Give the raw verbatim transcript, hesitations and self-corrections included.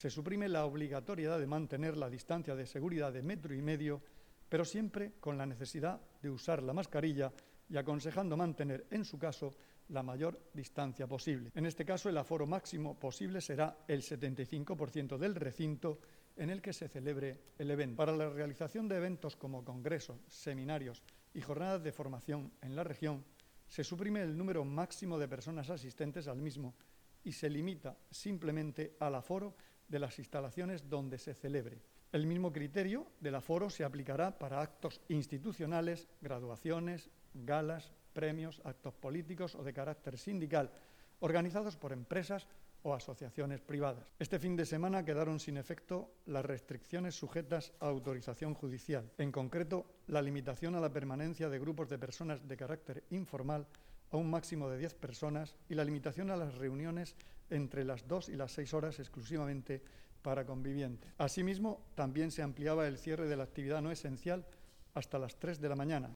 Se suprime la obligatoriedad de mantener la distancia de seguridad de metro y medio, pero siempre con la necesidad de usar la mascarilla y aconsejando mantener, en su caso, la mayor distancia posible. En este caso, el aforo máximo posible será el setenta y cinco por ciento del recinto en el que se celebre el evento. Para la realización de eventos como congresos, seminarios y jornadas de formación en la región, se suprime el número máximo de personas asistentes al mismo y se limita simplemente al aforo de las instalaciones donde se celebre. El mismo criterio del aforo se aplicará para actos institucionales, graduaciones, galas, premios, actos políticos o de carácter sindical, organizados por empresas o asociaciones privadas. Este fin de semana quedaron sin efecto las restricciones sujetas a autorización judicial, en concreto la limitación a la permanencia de grupos de personas de carácter informal a un máximo de diez personas y la limitación a las reuniones entre las dos y las seis horas exclusivamente para convivientes. Asimismo, también se ampliaba el cierre de la actividad no esencial hasta las tres de la mañana,